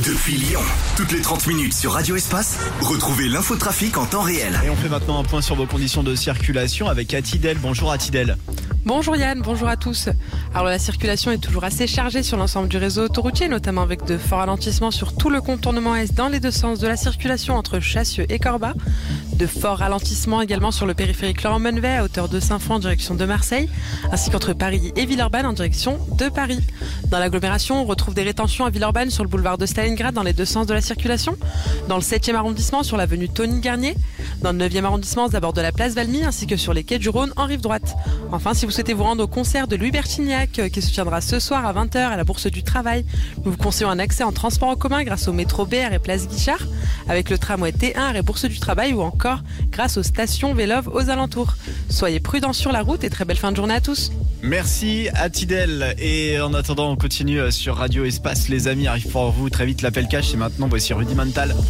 depuis Lyon. Toutes les 30 minutes sur Radio Espace, retrouvez l'infotrafic en temps réel. Et on fait maintenant un point sur vos conditions de circulation avec Atidel. Bonjour Atidel. Bonjour Yann, bonjour à tous. Alors la circulation est toujours assez chargée sur l'ensemble du réseau autoroutier, notamment avec de forts ralentissements sur tout le contournement est dans les deux sens de la circulation entre Chassieux et Corba. De forts ralentissements également sur le périphérique Laurent-Menvet à hauteur de Saint-Fond en direction de Marseille, ainsi qu'entre Paris et Villeurbanne en direction de Paris. Dans l'agglomération, on retrouve des rétentions à Villeurbanne sur le boulevard de Stalingrad dans les deux sens de la circulation, dans le 7e arrondissement sur l'avenue Tony-Garnier, dans le 9e arrondissement aux abords de la place Valmy, ainsi que sur les quais du Rhône en rive droite. Enfin, si vous souhaitez vous rendre au concert de Louis Bertignac qui se tiendra ce soir à 20h à la Bourse du Travail, nous vous conseillons un accès en transport en commun grâce au métro BR et place Guichard, avec le tramway T1 et Bourse du Travail ou encore grâce aux stations Vélove aux alentours. Soyez prudents sur la route et très belle fin de journée à tous. Merci Atidel. Et en attendant, on continue sur Radio Espace. Les amis, arrive pour vous très vite l'appel cash. Et maintenant, voici Rudimental.